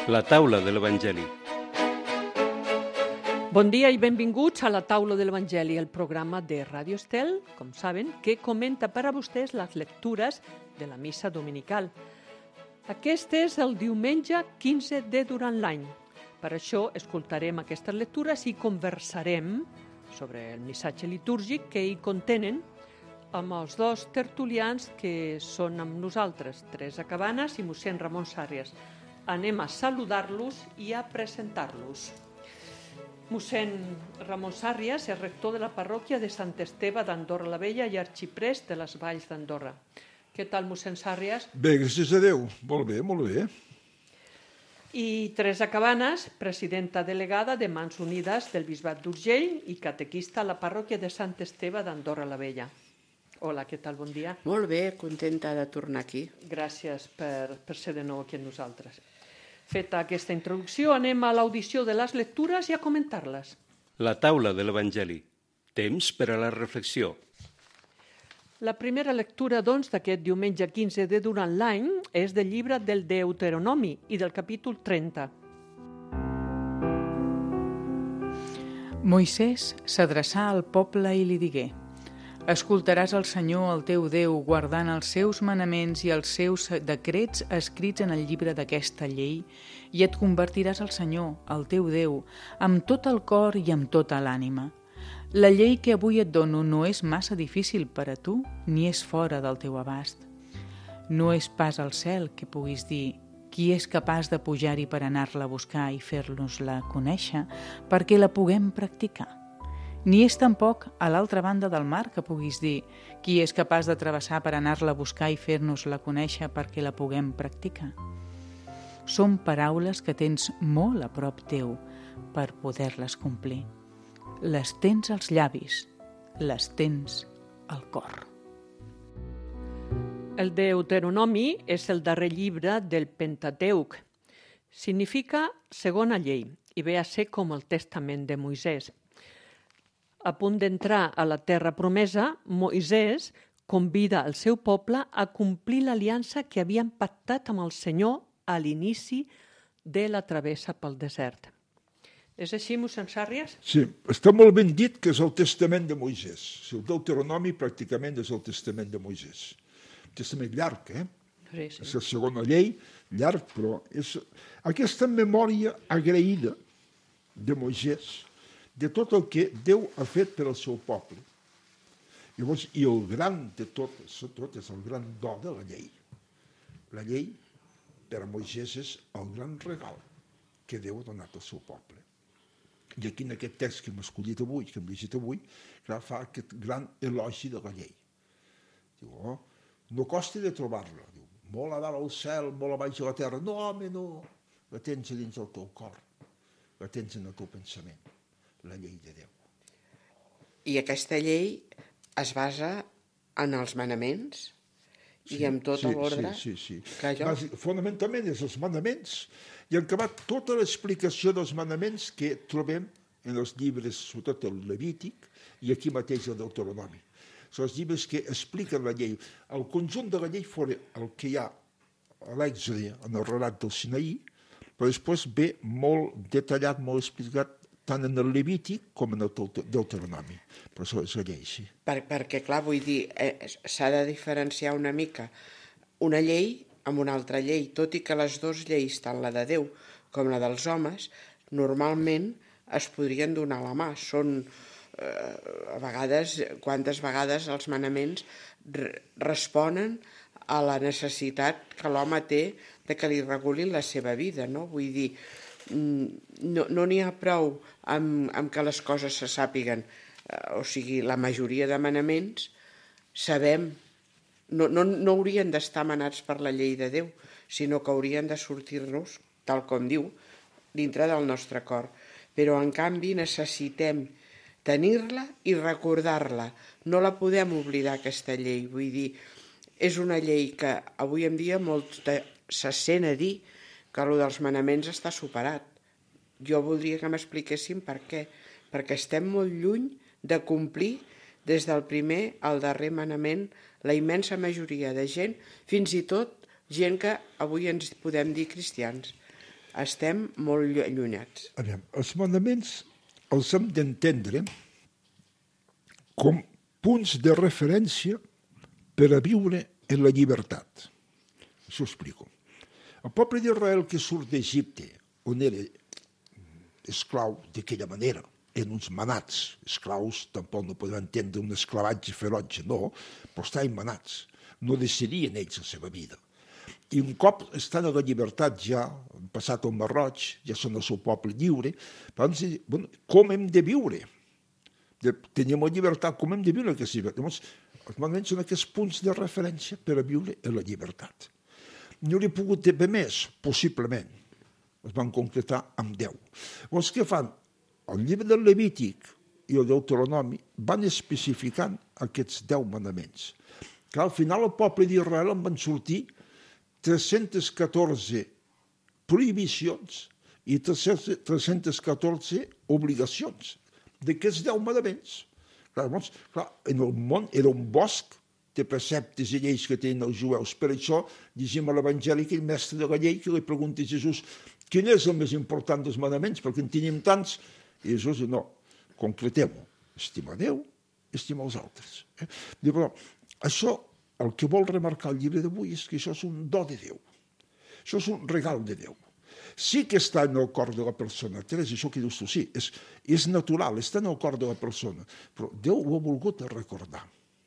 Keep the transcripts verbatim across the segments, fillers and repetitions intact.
La taula de l'Evangeli. Bon dia i benvinguts a la taula de l'Evangeli, el programa de Ràdio Estel, com saben, que comenta per a vostès les lectures de la missa dominical. Aquest és el diumenge quinze de durant l'any. Per això escoltarem aquestes lectures i conversarem sobre el missatge litúrgic que hi contenen amb els dos tertulians que són amb nosaltres, Teresa Cabanes i mossèn Ramon Sàrries. Anem a saludar-los i a presentar-los. Mossèn Ramon Sàrries és rector de la parròquia de Sant Esteve d'Andorra la Vella i arxiprest de les Valls d'Andorra. Què tal, mossèn Sàrries? Bé, gràcies a Déu. Molt bé, molt bé. I Teresa Cabanes, presidenta delegada de Mans Unides del Bisbat d'Urgell i catequista a la parròquia de Sant Esteve d'Andorra la Vella. Hola, què tal? Bon dia. Molt bé, contenta de tornar aquí. Gràcies per, per ser de nou aquí amb nosaltres. Feta aquesta introducció, anem a l'audició de les lectures i a comentar-les. La taula de l'Evangeli. Temps per a la reflexió. La primera lectura, doncs, d'aquest diumenge quinze de durant l'any és del llibre del Deuteronomi i del capítol trenta. Moisès s'adreçà al poble i li digué: escoltaràs el Senyor, el teu Déu, guardant els seus manaments i els seus decrets escrits en el llibre d'aquesta llei, i et convertiràs al Senyor, el teu Déu, amb tot el cor i amb tota l'ànima. La llei que avui et dono no és massa difícil per a tu, ni és fora del teu abast. No és pas al cel que puguis dir: qui és capaç de pujar-hi per anar-la a buscar i fer-nos-la conèixer perquè la puguem practicar. Ni és tampoc a l'altra banda del mar que puguis dir: qui és capaç de travessar per anar-la a buscar i fer-nos-la conèixer perquè la puguem practicar. Són paraules que tens molt a prop teu per poder-les complir. Les tens als llavis, les tens al cor. El Deuteronomi és el darrer llibre del Pentateuc. Significa segona llei i ve a ser com el testament de Moisès. A punt d'entrar a la terra promesa, Moisès convida el seu poble a complir l'aliança que havien pactat amb el Senyor a l'inici de la travessa pel desert. És així, mossèn Sàrries? Sí, està molt ben dit que és el testament de Moisès. Si el Deuteronomi pràcticament és el testament de Moisès. Un testament llarg, eh? Sí, sí. És la segona llei, llarg, però és aquesta memòria agraïda de Moisès de tot el que Déu ha fet per al seu poble. Llavors, i el gran de tot, tot és el gran do de la llei. La llei, per a Moisès, és el gran regal que Déu ha donat al seu poble. I aquí, en aquest text que hem escollit avui, que hem llegit avui, clar, fa aquest gran elogi de la llei. Diu, oh, no costa de trobar-la. Diu, molt a dalt al cel, molt a baix a la terra. No, home, no. La tens a dins del teu cor. La tens en el teu pensament. La llei de Déu. I aquesta llei es basa en els manaments i Sí, en tota sí, l'ordre. Sí, sí, sí. Que allò... Bàsic, fonamentalment és els manaments i han acabat tota l'explicació dels manaments que trobem en els llibres, sobretot el Levític i aquí mateix el Deuteronomi. Són els llibres que expliquen la llei. El conjunt de la llei fora el que hi ha a l'Èxode, en el relat del Sinaí, però després ve molt detallat, molt explicat tant en el Levític com en el Deuteronomi. Però això és la llei, sí. Per, perquè, clar, vull dir, eh, s'ha de diferenciar una mica una llei amb una altra llei, tot i que les dues lleis, tant la de Déu com la dels homes, normalment es podrien donar la mà. Són, eh, a vegades, quantes vegades els manaments re- responen a la necessitat que l'home té de que li regulin la seva vida, no? Vull dir, no no n'hi ha prou amb, amb que les coses se sàpiguen. Eh, o sigui, la majoria de manaments sabem, no, no, no haurien d'estar manats per la llei de Déu, sinó que haurien de sortir-nos, tal com diu, dintre del nostre cor. Però, en canvi, necessitem tenir-la i recordar-la. No la podem oblidar, aquesta llei. Vull dir, és una llei que avui en dia molt se sent a dir que allò dels manaments està superat. Jo voldria que m'expliquessin per què. Perquè estem molt lluny de complir des del primer al darrer manament la immensa majoria de gent, fins i tot gent que avui ens podem dir cristians. estem molt allunyats. A veure, els manaments els hem d'entendre com punts de referència per a viure en la llibertat. Això ho explico. El poble d'Israel que surt d'Egipte, on era esclau d'aquella manera, en uns manats, esclaus tampoc no podem entendre un esclavatge ferotge, no, però estaven manats, no decidien ells la seva vida. I un cop estan a la llibertat ja, han passat al Mar Roig, ja són el seu poble lliure, però ens diuen, bueno, com hem de viure? De, tenim la llibertat, com hem de viure aquesta llibertat? Llavors, els manaments són aquests punts de referència per a viure en la llibertat. No n'hi ha pogut haver més, possiblement. Es van concretar amb deu. Llavors, què fan? El llibre del Levític i el Deuteronomi van especificant aquests deu manaments. Que al final el poble d'Israel en van sortir tres-centes catorze prohibicions i tres-centes catorze obligacions d'aquests deu manaments. Clar, llavors, clar, en el món era un bosc de preceptes i lleis que tenen els jueus. Per això llegim a l'Evangeli aquell mestre de la llei que li pregunta a Jesús quin és el més important dels manaments, perquè en tenim tants. I Jesús diu, no, concreteu-ho. Estima Déu, estima els altres. Eh? Diu, però això, el que vol remarcar el llibre d'avui és que això és un do de Déu. Això és un regal de Déu. Sí que està en el cor de la persona. Teresa, això que dius tu, sí, és, és natural, està en el cor de la persona. Però Déu ho ha volgut recordar.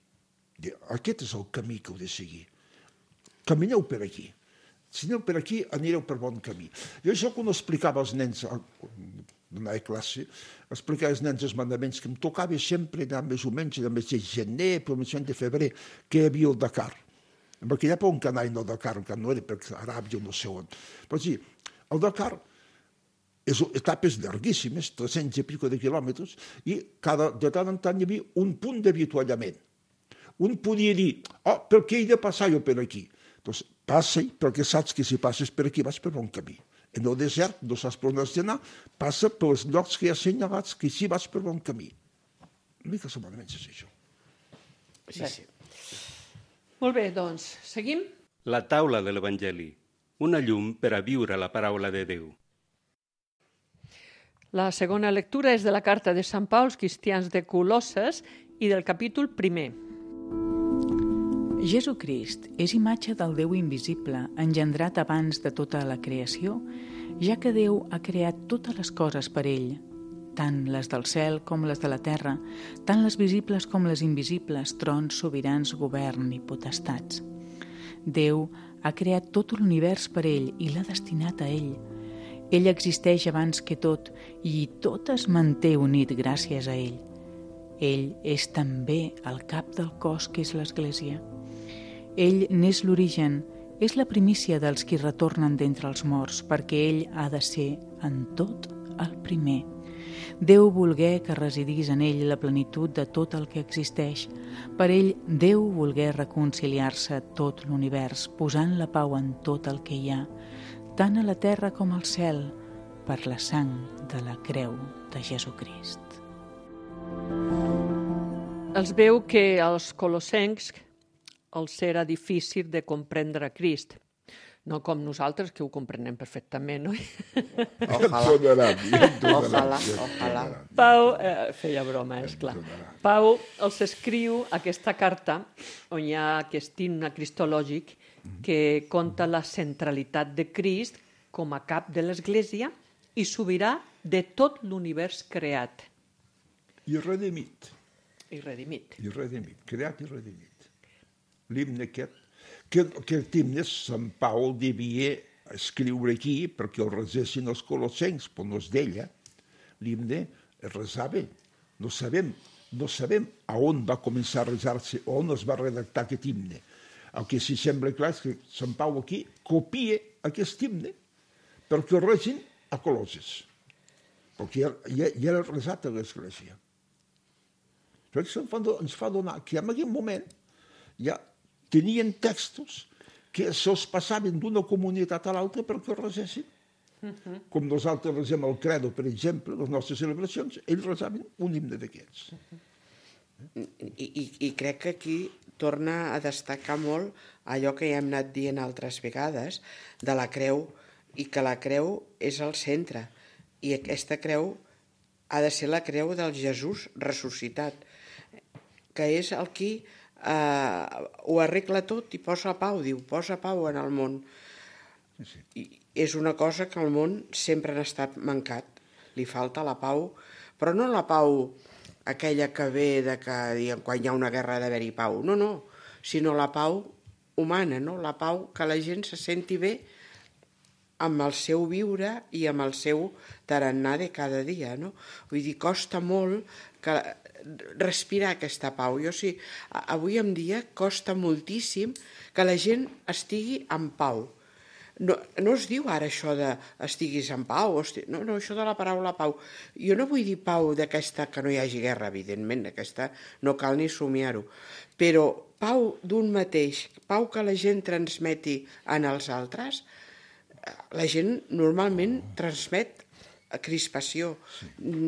Aquest és el camí que heu de seguir. Camineu per aquí. Si aneu per aquí, anireu per bon camí. Jo això quan explicava als nens, donava classe, explicava als nens els mandaments que em tocava sempre anar més o menys, de mes de gener, però més de febrer, que hi havia el Dakar. En aquella època un canall no Dakar, que no era per Aràbia o no sé on. Però sí, el Dakar és etapes llarguíssimes, tres-cents i pico de quilòmetres, i cada, de tant en tant hi havia un punt d'avituallament. Un podia dir, oh, per què he de passar jo per aquí? Doncs passa-hi, perquè saps que si passes per aquí vas per bon camí. En el desert no saps per on has d'anar, passa pels llocs que hi ha assenyalats que sí vas per bon camí. Una mica segurament és això. Sí, sí. Molt bé, doncs, seguim? La taula de l'Evangeli, una llum per a viure la paraula de Déu. La segona lectura és de la carta de Sant Pau als cristians de Colosses i del capítol primer. Jesucrist és imatge del Déu invisible, engendrat abans de tota la creació, ja que Déu ha creat totes les coses per ell, tant les del cel com les de la terra, tant les visibles com les invisibles, trons, sobirans, govern i potestats. Déu ha creat tot l'univers per ell i l'ha destinat a ell. Ell existeix abans que tot i tot es manté unit gràcies a ell. Ell és també el cap del cos que és l'Església. Ell n'és l'origen, és la primícia dels qui retornen d'entre els morts, perquè ell ha de ser en tot el primer. Déu volgué que residís en ell la plenitud de tot el que existeix. Per ell, Déu volgué reconciliar-se tot l'univers, posant la pau en tot el que hi ha, tant a la terra com al cel, per la sang de la creu de Jesucrist. Els veu que als colossencs els era difícil de comprendre Crist. No com nosaltres, que ho comprenem perfectament, no? Ojalà. Ojalà, ojalà. Pau, eh, feia broma, esclar. Pau els escriu aquesta carta on hi ha aquest himne cristològic que conta la centralitat de Crist com a cap de l'Església i sobirà de tot l'univers creat. I redimit. I redimit. I redimit. Creat i redimit. L'himne aquest, que aquest himne Sant Pau devia escriure aquí perquè el resessin els colossencs, però no és d'ella. L'himne es resava. No sabem, no sabem a on va començar a resar-se, on es va redactar aquest himne. El que sí sembla clar és que Sant Pau aquí copia aquest himne perquè el resin a Colosses, perquè ja, ja, ja era resat a l'Església. Però ens fa donar que en aquell moment ja tenien textos que se'ls passaven d'una comunitat a l'altra perquè els resessin. Uh-huh. Com nosaltres resem el credo, per exemple, les nostres celebracions, ells resaven un himne d'aquests. Uh-huh. I, i, I crec que aquí torna a destacar molt allò que ja hem anat dient altres vegades, de la creu i que la creu és al centre. I aquesta creu ha de ser la creu del Jesús ressuscitat, que és el qui eh, ho arregla tot i posa pau, diu, posa pau en el món. I és una cosa que al món sempre ha estat mancat, li falta la pau, però no la pau aquella que ve de que diguem, quan hi ha una guerra ha d'haver-hi pau, no, no, sinó la pau humana, no? La pau que la gent se senti bé amb el seu viure i amb el seu tarannà de cada dia, no? Vull dir, costa molt que respirar aquesta pau. Jo sí, avui en dia costa moltíssim que la gent estigui en pau. No, no es diu ara això de estiguis en pau, esti... no, no, això de la paraula pau. Jo no vull dir pau d'aquesta que no hi hagi guerra, evidentment, aquesta no cal ni somiar-ho, però pau d'un mateix, pau que la gent transmeti en els altres. La gent normalment transmet crispació, sí.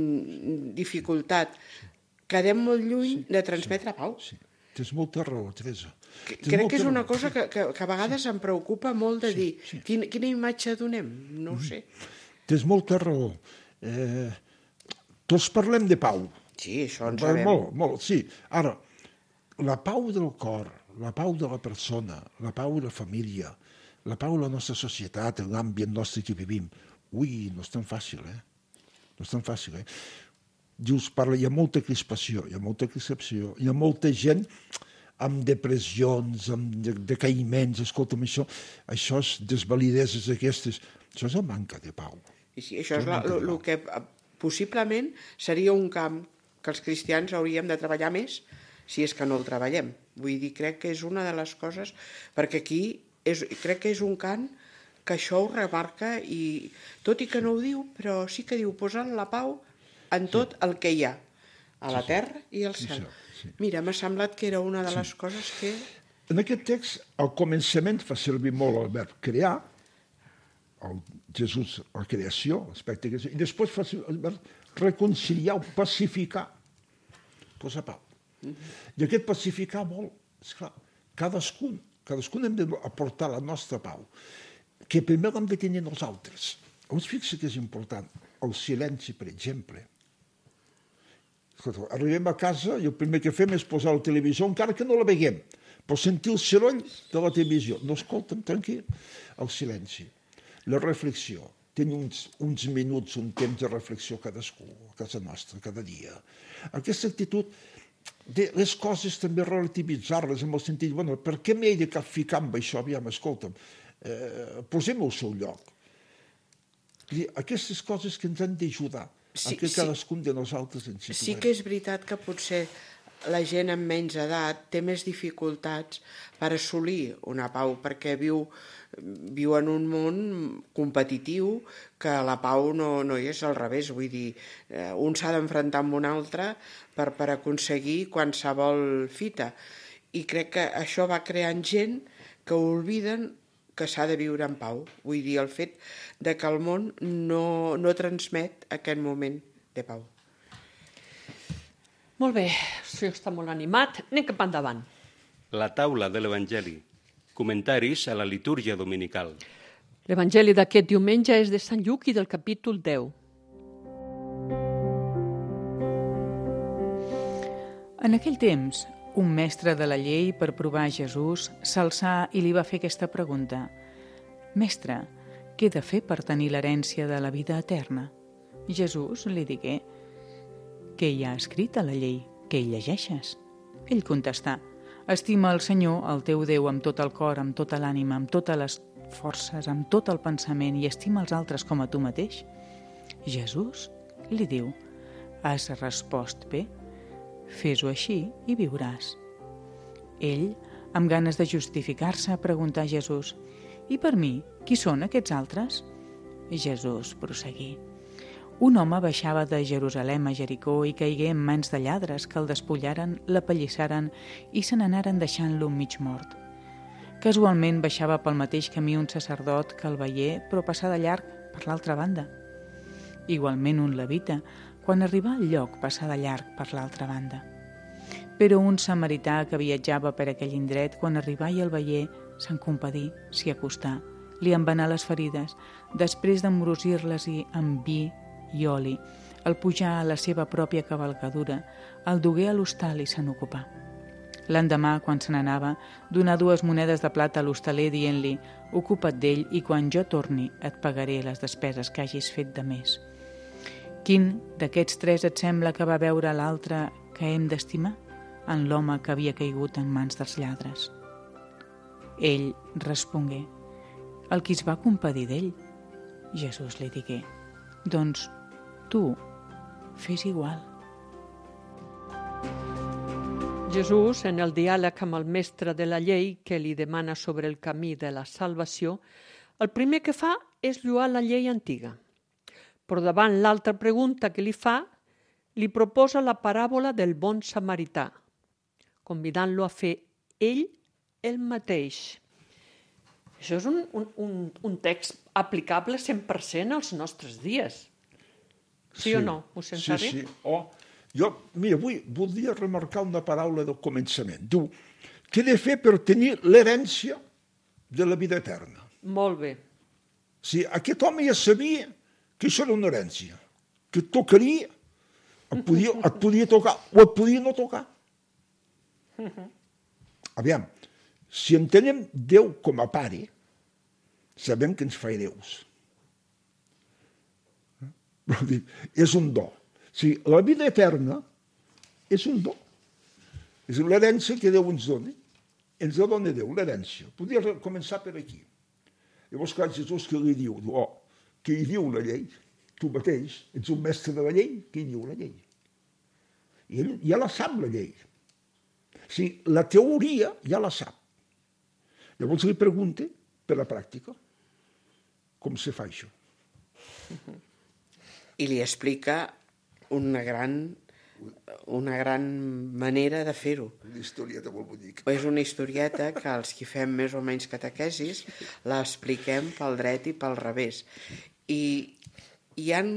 dificultat. Quedem molt lluny sí, de transmetre sí, pau. Sí. Tens molta raó, Teresa. Tens Crec que és una raó. cosa que, que, que a vegades em preocupa molt de sí, dir sí. Quina, quina imatge donem, no ho sé. Tens molta raó. Eh, tots parlem de pau. Sí, això en sabem. Molt, molt, sí. Ara, la pau del cor, la pau de la persona, la pau de la família, la pau de la nostra societat, l'ambient nostre que vivim, ui, no és tan fàcil, eh? No és tan fàcil, eh? Dius, parla, hi ha molta crispació, hi ha molta crispació, hi ha molta gent amb depressions, amb decaïments, escolta'm, això, això és desvalideses aquestes, això és la manca de pau. I sí, això és el que possiblement seria un camp que els cristians hauríem de treballar més si és que no el treballem. Vull dir, crec que és una de les coses, perquè aquí és, crec que és un cant que això ho remarca i, tot i que no ho diu, però sí que diu posant la pau en tot sí. el que hi ha, a la terra i al cel. Sí, sí. Mira, m'ha semblat que era una de les sí. coses que... En aquest text, al començament fa servir molt el verb crear, el Jesús, la creació, l'aspecte que... i després fa servir el verb reconciliar o pacificar, posar pau. Mm-hmm. I aquest pacificar molt, esclar, cadascun, cadascun hem d'aportar la nostra pau, que primer l'hem de tenir nosaltres. Us fixa que és important, el silenci, per exemple. Escolta, arribem a casa i el primer que fem és posar el televisor, encara que no la veiem, però sentir el soroll de la televisió. No escolta'm, tranquil. El silenci, la reflexió. Tenir uns, uns minuts, un temps de reflexió cadascú, a casa nostra, cada dia. Aquesta actitud de les coses també relativitzar-les en el sentit, bueno, per què m'he de ficar amb això? Aviam, escolta'm, eh, posem-ho al seu lloc. I aquestes coses que ens han d'ajudar sí, a que cadascun sí. de nosaltres ens situem. Sí que és veritat que potser la gent amb menys edat té més dificultats per assolir una pau, perquè viu, viu en un món competitiu que la pau no, no hi és al revés. Vull dir, un s'ha d'enfrontar amb un altre per, per aconseguir qualsevol fita. I crec que això va creant gent que obliden que s'ha de viure en pau. Vull dir, el fet de que el món no, no transmet aquest moment de pau. Molt bé, això està molt animat. Anem cap endavant. La taula de l'Evangeli. Comentaris a la litúrgia dominical. L'Evangeli d'aquest diumenge és de Sant Lluc i del capítol deu. En aquell temps, un mestre de la llei, per provar Jesús, s'alçà i li va fer aquesta pregunta. Mestre, què he de fer per tenir l'herència de la vida eterna? Jesús li digué, què hi ha escrit a la llei? Què hi llegeixes? Ell contestà, estima el Senyor, el teu Déu, amb tot el cor, amb tota l'ànima, amb totes les forces, amb tot el pensament, i estima els altres com a tu mateix. Jesús li diu, has respost bé? Fes-ho així i viuràs. Ell, amb ganes de justificar-se, preguntà a Jesús, i per mi, qui són aquests altres? Jesús prosseguí. Un home baixava de Jerusalem a Jericó i caigué en mans de lladres que el despullaren, l'apallissaren i se n'anaren deixant-lo mig mort. Casualment baixava pel mateix camí un sacerdot que el veié, però passà de llarg per l'altra banda. Igualment un levita, quan arribà al lloc, passà de llarg per l'altra banda. Però un samarità que viatjava per aquell indret, quan arribà i el veié, se'n compadí, s'hi acostà, li embenà les ferides, després d'embrosir-les-hi amb vi i oli. Al pujar a la seva pròpia cavalcadura, el dugué a l'hostal i se n'ocupà. L'endemà, quan se n'anava, donà dues monedes de plata a l'hostaler dient-li «Ocupa't d'ell i quan jo torni et pagaré les despeses que hagis fet de més». Quin d'aquests tres et sembla que va veure l'altre que hem d'estimar? En l'home que havia caigut en mans dels lladres. Ell respongué «El qui es va compadir d'ell». Jesús li digué «Doncs tu fes igual». Jesús, en el diàleg amb el mestre de la llei que li demana sobre el camí de la salvació, el primer que fa és lloar la llei antiga. Però davant l'altra pregunta que li fa, li proposa la paràbola del bon samarità, convidant-lo a fer ell el mateix. Això és un, un, un text aplicable cent per cent als nostres dies. Sí, sí o no? Us sents sí, bé? Sí, oh, jo, mira, avui voldria remarcar una paraula del començament. Diu, què he de fer per tenir l'herència de la vida eterna? Molt bé. Sí, aquest home ja sabia que això era una herència, que et tocaria, et podia, et podia tocar o et podia no tocar. Aviam, si entenem Déu com a pare, sabem que ens fa hereus. És un do. O sigui, la vida eterna és un do. És l'herència que Déu ens dona. Ens la dona Déu, l'herència. Podria començar per aquí. Llavors, clar, Jesús que li diu, oh, qui hi diu la llei? Tu mateix ets un mestre de la llei, qui hi diu la llei? I ell ja la sap, la llei. O sigui, la teoria ja la sap. Llavors li pregunta, per la pràctica, com se fa això. I li explica una gran, una gran manera de fer-ho. Una historieta molt bonica. És una historieta que els que fem més o menys catequesis l'expliquem pel dret i pel revés. I hi ha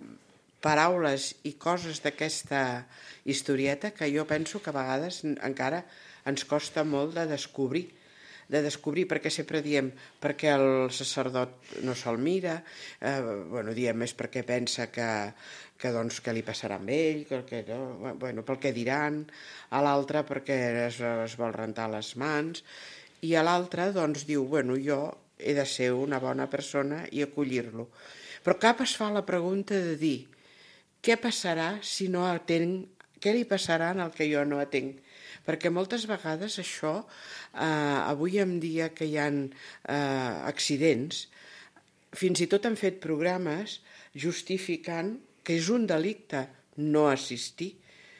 paraules i coses d'aquesta historieta que jo penso que a vegades encara ens costa molt de descobrir, de descobrir perquè sempre diem perquè el sacerdot no se'l mira, eh, bueno, diem és perquè pensa que, que, doncs, que li passarà amb ell, que, que, no, bueno, pel que diran, a l'altre perquè es, es vol rentar les mans, i a l'altre doncs diu, bueno, jo he de ser una bona persona i acollir-lo. Però cap es fa la pregunta de dir què passarà si no atenc, què li passarà en el que jo no atenc? Perquè moltes vegades això, eh, avui en dia que hi ha eh, accidents, fins i tot han fet programes justificant que és un delicte no assistir,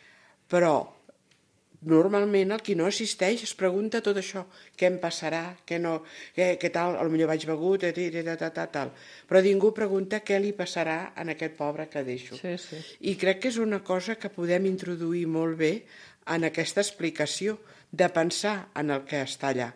però normalment el qui no assisteix es pregunta tot això, què em passarà, què no, què, què tal, potser vaig begut, tal, tal, tal. Però ningú pregunta què li passarà a aquest pobre que deixo. Sí, sí. I crec que és una cosa que podem introduir molt bé en aquesta explicació, de pensar en el que està allà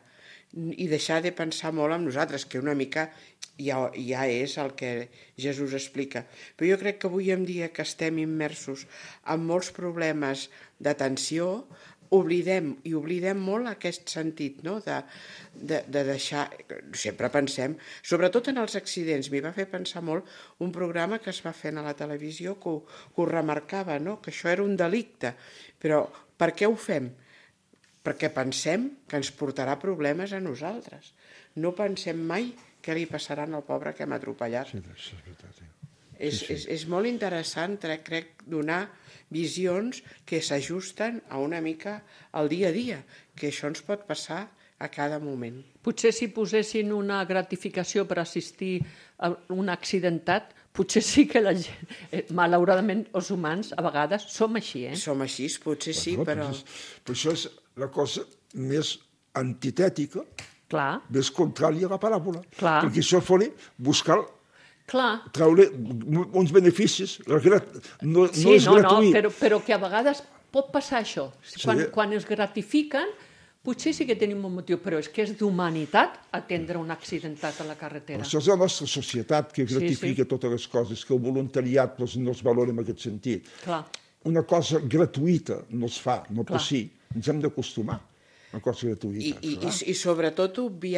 i deixar de pensar molt en nosaltres, que una mica ja, ja és el que Jesús explica. Però jo crec que avui en dia que estem immersos en molts problemes d'atenció, oblidem, i oblidem molt aquest sentit, no? de, de, de deixar, sempre pensem, sobretot en els accidents, m'hi va fer pensar molt un programa que es va fer a la televisió que ho, que ho remarcava, no? Que això era un delicte, però per què ho fem? Perquè pensem que ens portarà problemes a nosaltres. No pensem mai què li passarà al pobre que hem atropellat. Sí, és veritat. Sí. És, és, és molt interessant, crec, donar visions que s'ajusten a una mica al dia a dia, que això ens pot passar a cada moment. Potser si posessin una gratificació per assistir a un accidentat, potser sí que la gent, malauradament els humans a vegades som així, eh? Som així, potser sí, bueno, però... Però això és la cosa més antitètica, Clar. més contrària a la paràbola. Clar. Perquè això fora buscar Clar. treure uns beneficis. No, no sí, és no, gratuït. no, però, però que a vegades pot passar això. Quan, Sí. quan es gratifiquen, potser sí que tenim un motiu, però és que és d'humanitat atendre un accidentat a la carretera. Això és la nostra societat que gratifica Sí, sí. totes les coses, que el voluntariat doncs, no es valora en aquest sentit. Clar. Una cosa gratuïta no es fa, no Clar. pot ser. Ens hem d'acostumar a coses I, gratuïtes. i, clar. i, I sobretot obviar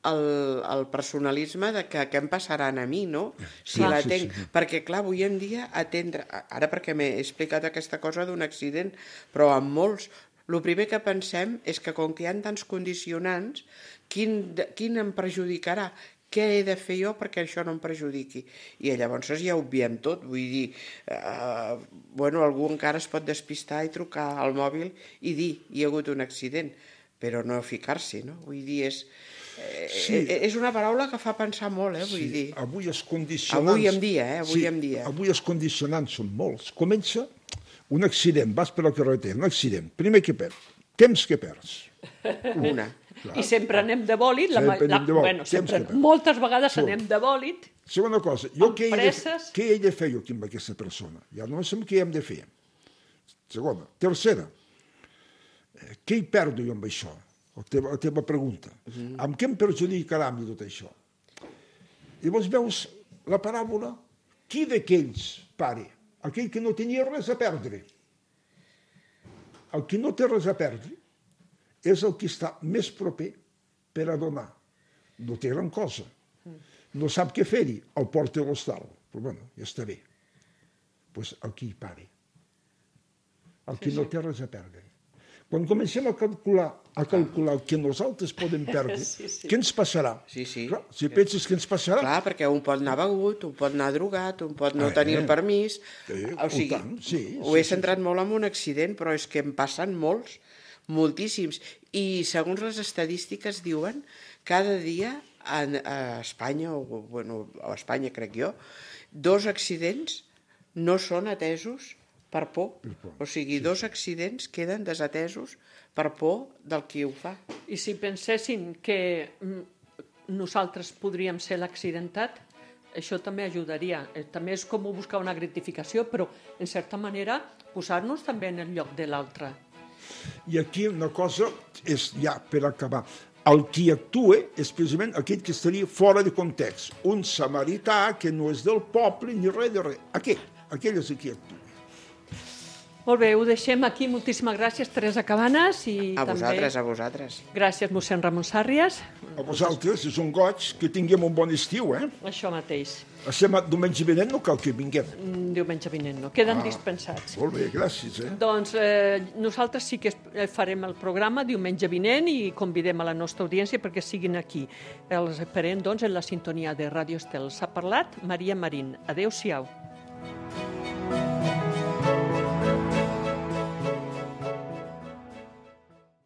el, el personalisme de que què em passaran a mi, no? Si Clar, l'atenc. sí, sí. Perquè, clar, avui en dia atendre... Ara perquè m'he explicat aquesta cosa d'un accident, però amb molts... El primer que pensem és que com que hi ha tants condicionants, quin, quin em perjudicarà? Què he de fer jo perquè això no em perjudiqui? I llavors ja obviem tot, vull dir, eh, bueno, algú encara es pot despistar i trucar al mòbil i dir, hi ha hagut un accident, però no ficar-s'hi, no? Vull dir, és, eh, Sí. és una paraula que fa pensar molt, eh, vull Sí, dir. avui els condicionants... Avui en dia, eh, avui sí, en dia. Avui els condicionants són molts. Comença un accident, vas per la carretera, un accident. Primer que perds, temps que perds. Una. I sempre anem de bòlit. La, Sempre la, anem de bòlit, bueno, sempre, temps que perd. moltes vegades Segon. anem de bòlit. Segona cosa, jo Amb què he, de, presses. què he de fer jo aquí amb aquesta persona? Ja no sé què hem de fer. Segona. Tercera, eh, què hi perdo jo amb això? La teva, la teva pregunta. Mm. Amb què em perjudicarà a mi tot això? Llavors veus la paràbola, qui d'aquells, pare? Aquell que no tenia res a perdre. El que no té res a perdre és el que està més proper per a donar. No té gran cosa. No sap què fer-hi, el porta a l'hostal. Però bueno, ja està bé. Doncs pues aquí hi pare. El que sí, no té res a perdre. Quan comencem a calcular, a calcular el que nosaltres podem perdre, Sí, sí. què ens passarà? Sí, sí. Clar, si penses que ens passarà... Clar, perquè un pot anar begut, un pot anar drogat, un pot no Eh, tenir el permís. eh, O sigui, oh, tant, sí, ho sí, he sí, centrat molt en un accident, però és que em passen molts, moltíssims. I segons les estadístiques diuen, cada dia en, a Espanya, o bueno, a Espanya crec jo, dos accidents no són atesos per por. Per por, O sigui, dos accidents queden desatesos per por del qui ho fa. I si pensessin que mm, nosaltres podríem ser l'accidentat, això també ajudaria. Eh, També és com buscar una gratificació, però, en certa manera, posar-nos també en el lloc de l'altre. I aquí una cosa és, ja per acabar, el qui actua és precisament aquell que estaria fora de context. Un samarità que no és del poble ni res de res. Aquell, aquell és el qui actua. Molt bé, ho deixem aquí. Moltíssimes gràcies, Teresa Cabanes. I A també vosaltres, a vosaltres. gràcies, mossèn Ramon Sàrries. A vosaltres és un goig que tinguem un bon estiu, eh? Això mateix. Estem a diumenge vinent, no cal que vinguem. Mm, Diumenge vinent no. Queden Ah. dispensats. Molt bé, gràcies, eh? Doncs eh, nosaltres sí que es- eh, farem el programa diumenge vinent i convidem a la nostra audiència perquè siguin aquí. Els esperem doncs, en la sintonia de Ràdio Estel. S'ha parlat Maria Marín. Adéu-siau.